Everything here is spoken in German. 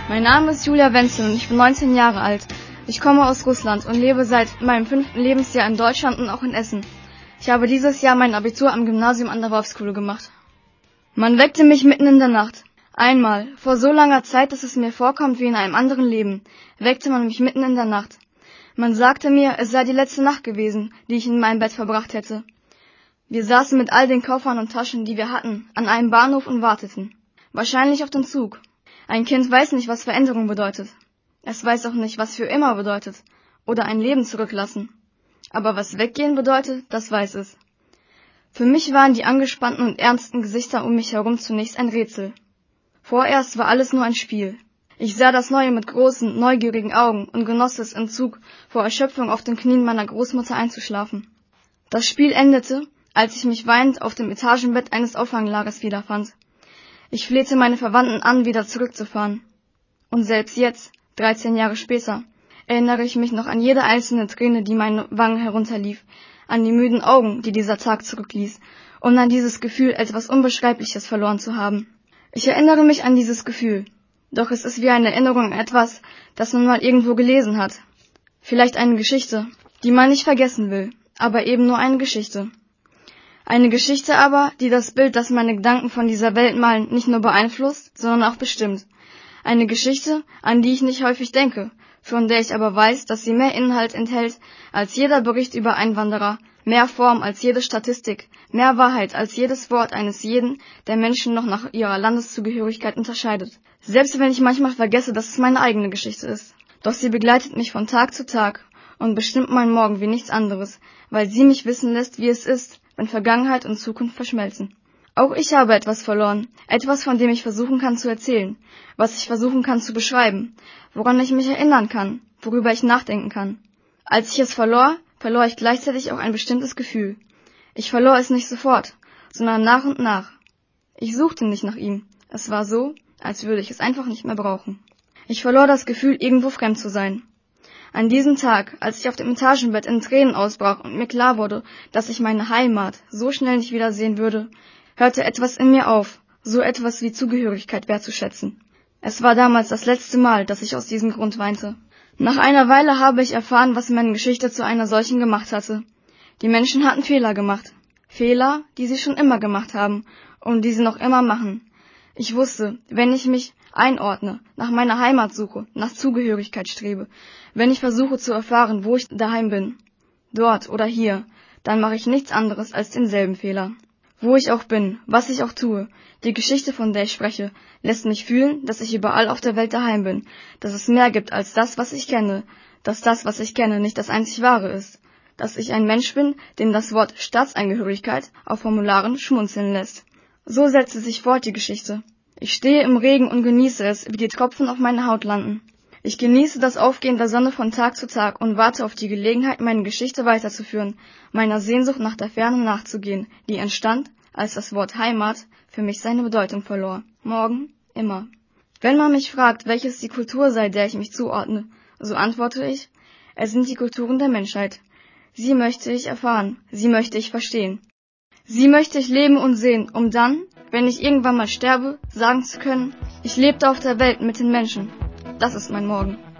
Mein Name ist Julia Wenzel und ich bin 19 Jahre alt. Ich komme aus Russland und lebe seit meinem 5. Lebensjahr in Deutschland und auch in Essen. Ich habe dieses Jahr mein Abitur am Gymnasium an der Wolfskuhle gemacht. Man weckte mich mitten in der Nacht. Einmal, vor so langer Zeit, dass es mir vorkommt wie in einem anderen Leben, weckte man mich mitten in der Nacht. Man sagte mir, es sei die letzte Nacht gewesen, die ich in meinem Bett verbracht hätte. Wir saßen mit all den Koffern und Taschen, die wir hatten, an einem Bahnhof und warteten. Wahrscheinlich auf den Zug. Ein Kind weiß nicht, was Veränderung bedeutet. Es weiß auch nicht, was für immer bedeutet. Oder ein Leben zurücklassen. Aber was weggehen bedeutet, das weiß es. Für mich waren die angespannten und ernsten Gesichter um mich herum zunächst ein Rätsel. Vorerst war alles nur ein Spiel. Ich sah das Neue mit großen, neugierigen Augen und genoss es im Zug vor Erschöpfung auf den Knien meiner Großmutter einzuschlafen. Das Spiel endete, als ich mich weinend auf dem Etagenbett eines Auffanglagers wiederfand. Ich flehte meine Verwandten an, wieder zurückzufahren. Und selbst jetzt, 13 Jahre später, erinnere ich mich noch an jede einzelne Träne, die meine Wangen herunterlief, an die müden Augen, die dieser Tag zurückließ, und an dieses Gefühl, etwas Unbeschreibliches verloren zu haben. Ich erinnere mich an dieses Gefühl, doch es ist wie eine Erinnerung an etwas, das man mal irgendwo gelesen hat. Vielleicht eine Geschichte, die man nicht vergessen will, aber eben nur eine Geschichte. Eine Geschichte aber, die das Bild, das meine Gedanken von dieser Welt malen, nicht nur beeinflusst, sondern auch bestimmt. Eine Geschichte, an die ich nicht häufig denke, von der ich aber weiß, dass sie mehr Inhalt enthält als jeder Bericht über Einwanderer, mehr Form als jede Statistik, mehr Wahrheit als jedes Wort eines jeden, der Menschen noch nach ihrer Landeszugehörigkeit unterscheidet. Selbst wenn ich manchmal vergesse, dass es meine eigene Geschichte ist. Doch sie begleitet mich von Tag zu Tag und bestimmt meinen Morgen wie nichts anderes, weil sie mich wissen lässt, wie es ist, wenn Vergangenheit und Zukunft verschmelzen. Auch ich habe etwas verloren, etwas, von dem ich versuchen kann zu erzählen, was ich versuchen kann zu beschreiben, woran ich mich erinnern kann, worüber ich nachdenken kann. Als ich es verlor ich gleichzeitig auch ein bestimmtes Gefühl. Ich verlor es nicht sofort, sondern nach und nach. Ich suchte nicht nach ihm. Es war so, als würde ich es einfach nicht mehr brauchen. Ich verlor das Gefühl, irgendwo fremd zu sein. An diesem Tag, als ich auf dem Etagenbett in Tränen ausbrach und mir klar wurde, dass ich meine Heimat so schnell nicht wiedersehen würde, hörte etwas in mir auf, so etwas wie Zugehörigkeit wertzuschätzen. Es war damals das letzte Mal, dass ich aus diesem Grund weinte. Nach einer Weile habe ich erfahren, was meine Geschichte zu einer solchen gemacht hatte. Die Menschen hatten Fehler gemacht. Fehler, die sie schon immer gemacht haben und die sie noch immer machen. Ich wusste, wenn ich mich einordne, nach meiner Heimat suche, nach Zugehörigkeit strebe, wenn ich versuche zu erfahren, wo ich daheim bin, dort oder hier, dann mache ich nichts anderes als denselben Fehler. Wo ich auch bin, was ich auch tue, die Geschichte, von der ich spreche, lässt mich fühlen, dass ich überall auf der Welt daheim bin, dass es mehr gibt als das, was ich kenne, dass das, was ich kenne, nicht das einzig Wahre ist, dass ich ein Mensch bin, dem das Wort Staatsangehörigkeit auf Formularen schmunzeln lässt. So setzte sich fort die Geschichte. Ich stehe im Regen und genieße es, wie die Tropfen auf meine Haut landen. Ich genieße das Aufgehen der Sonne von Tag zu Tag und warte auf die Gelegenheit, meine Geschichte weiterzuführen, meiner Sehnsucht nach der Ferne nachzugehen, die entstand, als das Wort Heimat für mich seine Bedeutung verlor. Morgen, immer. Wenn man mich fragt, welches die Kultur sei, der ich mich zuordne, so antworte ich, es sind die Kulturen der Menschheit. Sie möchte ich erfahren, sie möchte ich verstehen. Sie möchte ich leben und sehen, um dann, wenn ich irgendwann mal sterbe, sagen zu können, ich lebte auf der Welt mit den Menschen. Das ist mein Morgen.